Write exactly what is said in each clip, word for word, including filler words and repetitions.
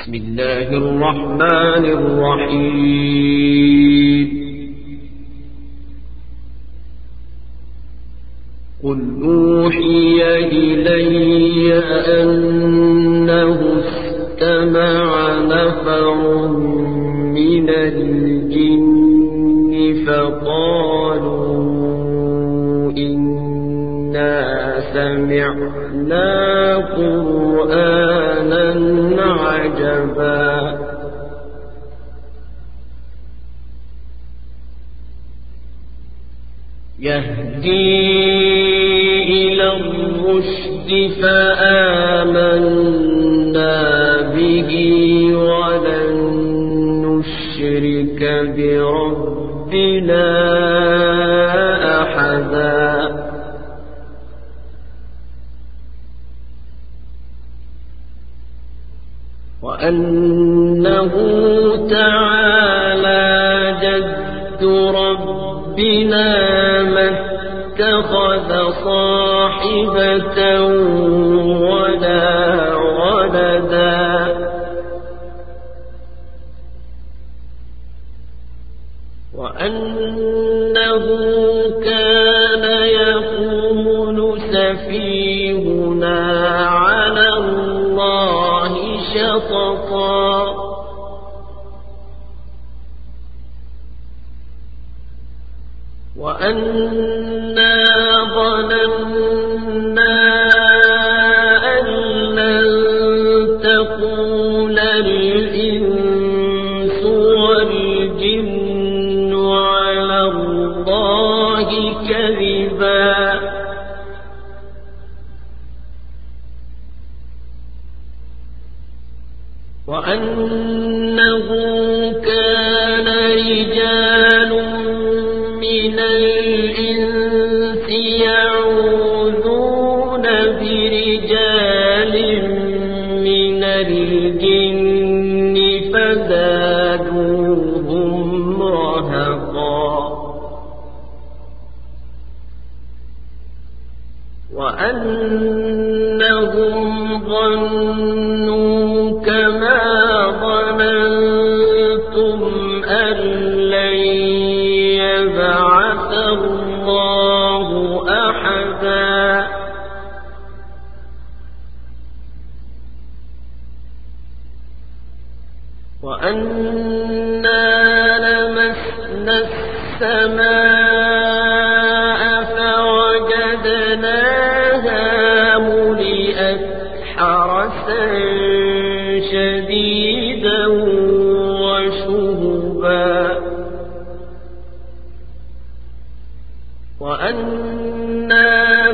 بسم الله الرحمن الرحيم. قل أوحي إلي أنه استمع نفر من الجن فقالوا إنا سمعنا قرآنا عجبا يهدي إلى الرشد فآمنا به ولن نشرك بربنا أحدا وأنه تعالى جد ربنا ما اتخذ صاحبة ولا ولدا وأنه كان يقول سفيهنا على الله شططا وأنا ظننا أن لن تقول الإنس والجن على الله كذبا وأنه كان رجال من الإنس يعوذون برجال من الجن فزادوهم رهقا وأنهم ظنوا كما ظننتم أن لن يبعث الله أحدا وأنا لمسنا السماء فوجدناها ملئت حرسا شديدا وشهبا وأنا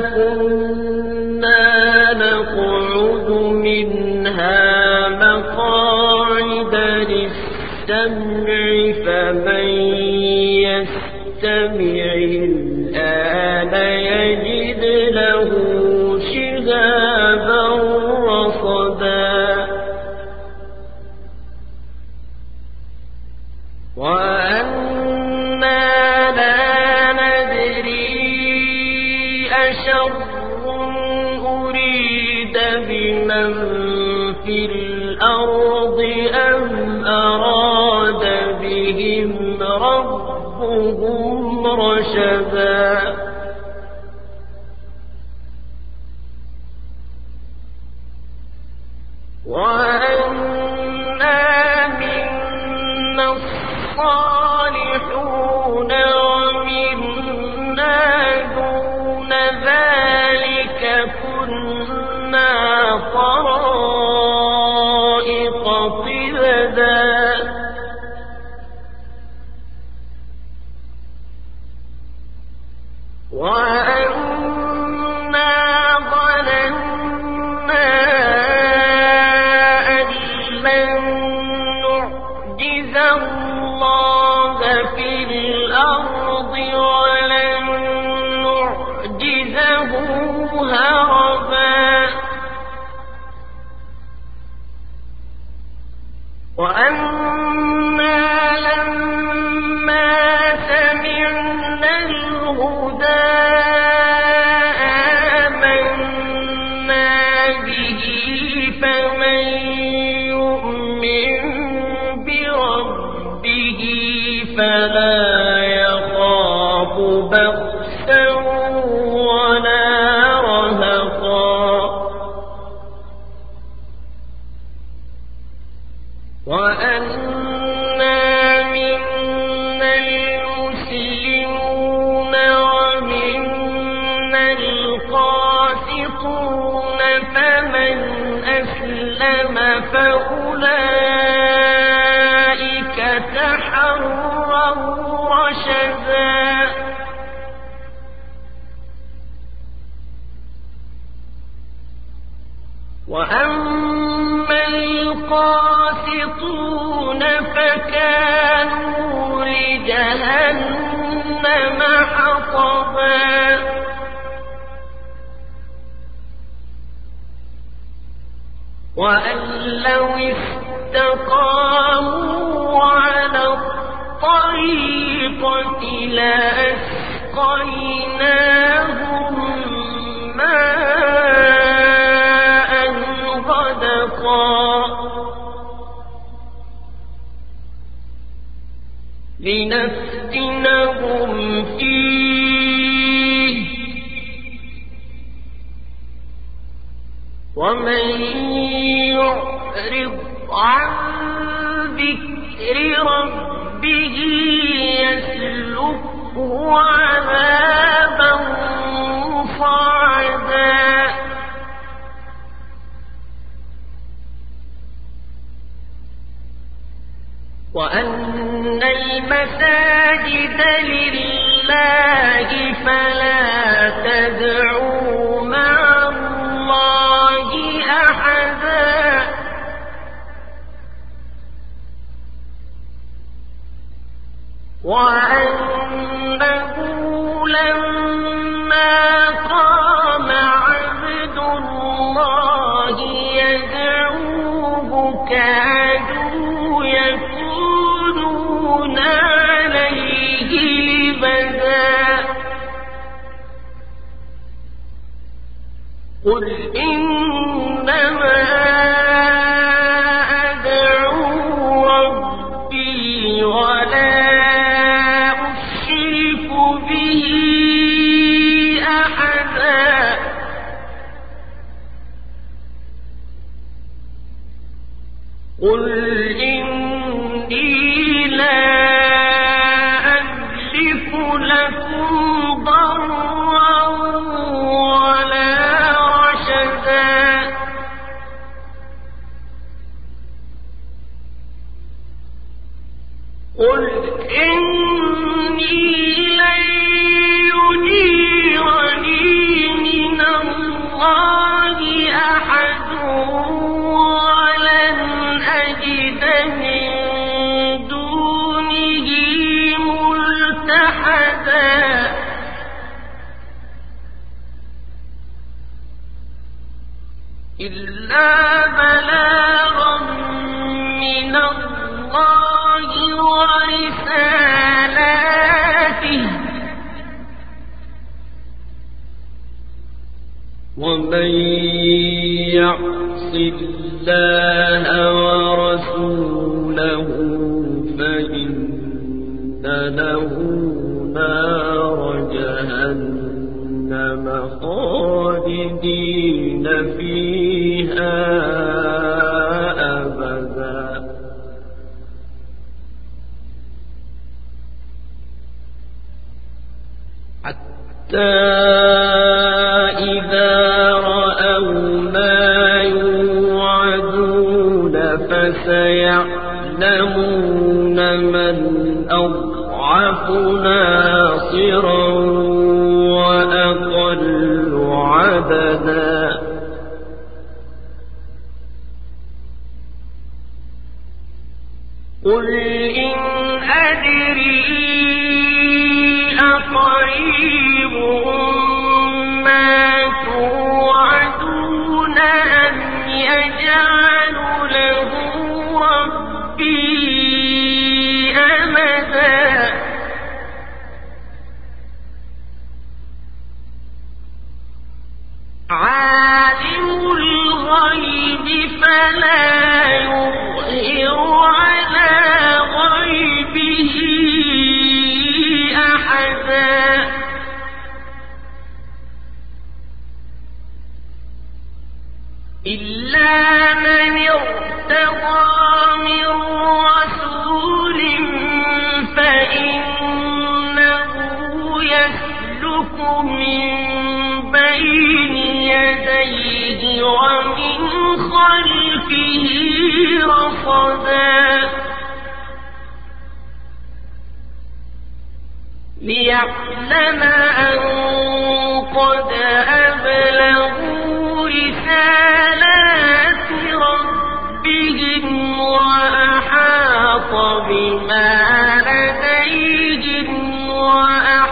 كنا نقعد منها مقاعد للسمع فمن يستمع الآن يجد له شهابا رصدا وأنا لا ندري أشر أريد بمن في الأرض أم أراد بهم ربهم رشدا وأنا منا الصالحون ومنا دون ذلك كنا طرائق قددا وأنا ظننا أن لن نعجز الله في الأرض ولن نعجزه هربا وأنا لما سمعنا الهدى آمنا به فمن يؤمن فلا يخاف بخسا ولا رهقا وأنا منا المسلمون ومنا القاسطون فمن أسلم فأولئك تحروا رشدا وأما القاسطون فكانوا لجهنم حطبا وأن لو استقاموا على الطريقة لأسقيناهم ماء غدقا لنفتنهم فيه ومن يعرض عن ذكر ربه يسلكه عذابا صعدا وأن المساجد لله فلا تدعوا مع الله أحدا وأنه لما قام عبد الله يدعوه كادوا يكونون عليه لبدا قل إنما أدعو ربي ولا أشرك به أحدا قل إني لا أملك لكم ضرا ولا رشدا قل إني لن يجيرني من الله أحد ولن أجد من دونه ملتحدا إلا بلاغا من الله ورسالاته ومن يعص الله ورسوله فإن له نار جهنم خالدين فيها أبدا حتى إذا رأوا ما يوعدون فسيعلمون من أضعف ناصرا وأقل عددا قل إن أدري أقريب ما توعدون أم يجعل له ربي أمدا عالم الغيب فلا يظهر على غيبه ليعلم أن قد أبلغوا رسالات ربهم وأحاط بما لديهم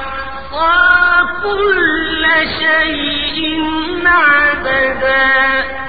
وأحصى كل شيء عددا